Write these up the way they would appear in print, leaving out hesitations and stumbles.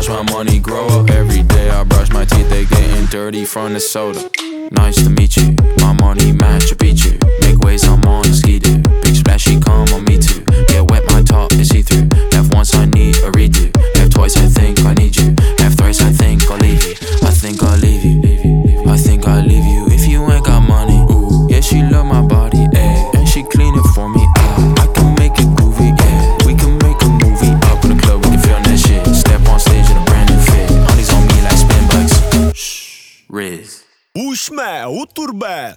my money grow up. Every day I brush my teeth, they getting dirty from the soda. Nice to meet you, my money match, I beat you. Make waves, I'm on a ski-doo. Big splashy, come on me too. Get wet, my top is see-through. Have once, I need a redo. Have twice, I think I need you. Have thrice, I think I'll leave you. I think I'll leave you. I think I'll leave you if you ain't got money. Ooh, yeah, she love my body, eh? And she clean it for me, I can make it groovy, yeah. We can make a movie up in the club, we can film that shit. Step on stage in a brand new fit. Honey's on me like spin bucks. Shh, Riz. Uśmę, uturbę.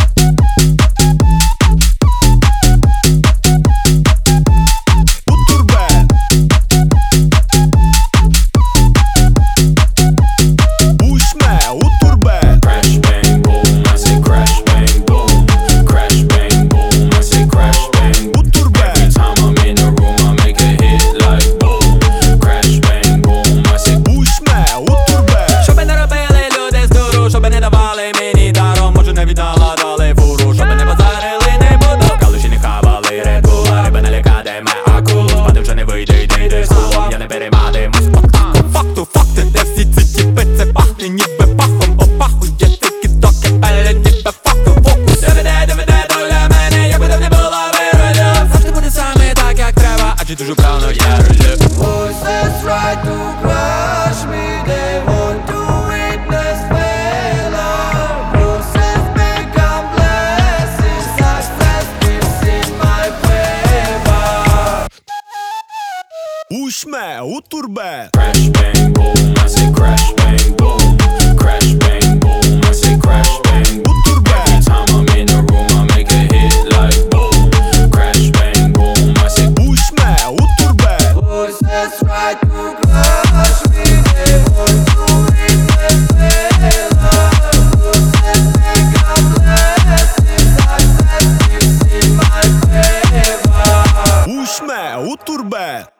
Дуже правно я рулю. Voices try to crush me, they want to witness failure. Bruises become blessings, success gives in my favor. Uśmę, uturbę. Crash bang boom, I say crash bang boom. Crash bang boom, I say crash bang boom. Every time I'm in the room I make a hit like boom. Crash bang boom, I say Uśmę, uturbę. Voices try to crush me, they want to witness failure. Bruises become blessings, success gives in my favor. Uśmę, uturbę.